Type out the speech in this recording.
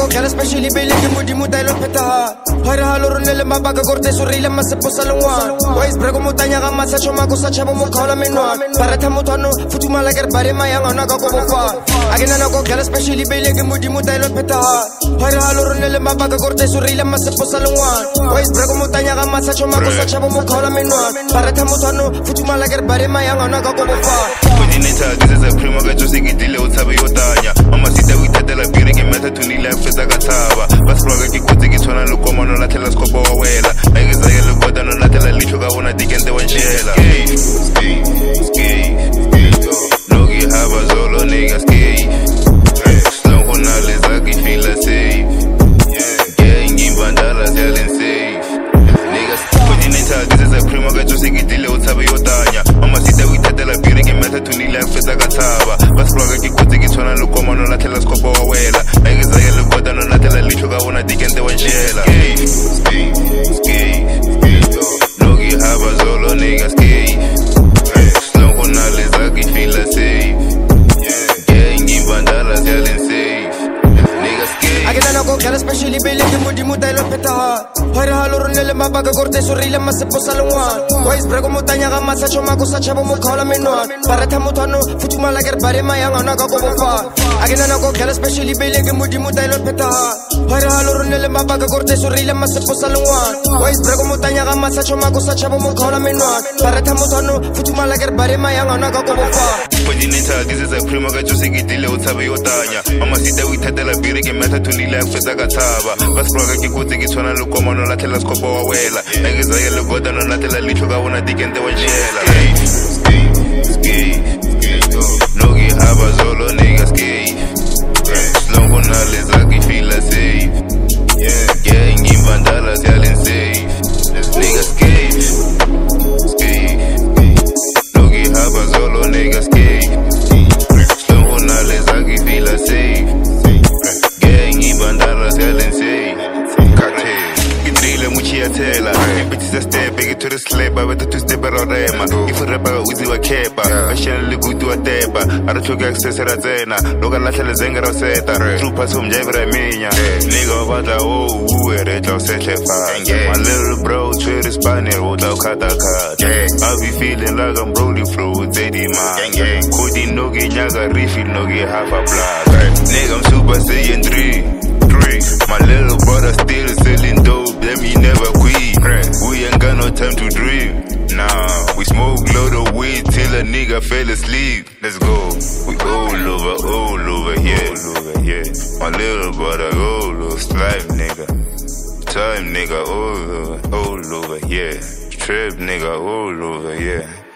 Kala especially bele ke modimo taelo phetaha hore ha lo rone le mabaka korte so reile masepo sa lengwana boys brego motanya ga matsa choma go sa chabo mo khala menwana baratha mothano futumala ke re bare mayanga na ka go bofa agena na go kala especially bele ke modimo taelo phetaha hore ha lo rone le mabaka korte so reile masepo sa lengwana boys brego motanya ga matsa choma go sa chabo mo khala menwana baratha mothano futumala ke re bare mayanga na ka go bofa Kodineta this is a prima ga jose ke dile o tsabe yo tanya mama sita o ithatela bire ke meta tunile fetsa ka thaba basproga ke kutse ke tshwana le komano la telescope wa wela a ke zake le kota no latela licho ka bona dikente wa nshela no ke haba zolo niggas slow hona le zaki feel safe gang imbandala selling safe niggas Kodineta this is a prima ga jose ke dile o tsabe yo tanya mama sita o ithatela bire ke meta tunile fetsa ka thaba basproga ke kutse ke tshwana le komano la telescope wa wela a ke zake le kota no latela licho ka bona dikente wa nshela no ke haba zolo niggas slow hona le zaki feel safe gang imbandala selling safe niggas agena na go kala especially bele ke modimo taelo phetaha hore ha lo rone le mabaka korte so reile masepo sa lengwana boys brego motanya ga matsa choma go sa chabo mo khala menwana baratha mothano futumala ke re bare mayanga na ka go bofa agena na go kala especially bele ke modimo taelo phetaha hore ha lo rone le mabaka korte so reile masepo sa lengwana boys brego motanya ga matsa choma go sa chabo mo khala menwana baratha mothano futumala ke re bare mayanga na ka go bofa Kodineta this is a prima ga jose ke dile o tsabe yo tanya mama sita o ithatela bire ke meta tunile fetsa ka thaba basproga ke kutse ke tshwana le komano la telescope wa wela a ke zake le kota no latela licho ka bona dikente wa nshela no ke haba zolo niggas slow hona le zaki feel safe gang imbandala selling safe niggas no ke haba zolo niggas slow hona le zaki feel safe gang imbandala selling safe Muchiatela, bitches a step, big to the slab, I went to step around them. If a rapper was a kepa, I shall look good to a teba. I don't took access at Zena, look at Latin Zenga Rosetta, troopers from Jebra Mina. Nigga, what I owe, who are they just set my little bro, trade is Spaniel, without Kataka. I be feeling like I'm Brody Flu, Zeddy man. Cody Nogi, Yaga, refill Nogi, half a block. Nigga, I'm Super Saiyan 3. My little brother still selling dope, them he never quit. We ain't got no time to dream. Nah, we smoke load of weed till a nigga fell asleep. Let's go. We all over, yeah. My little brother all over, slime nigga. Time nigga all over, yeah. Trap nigga all over, yeah.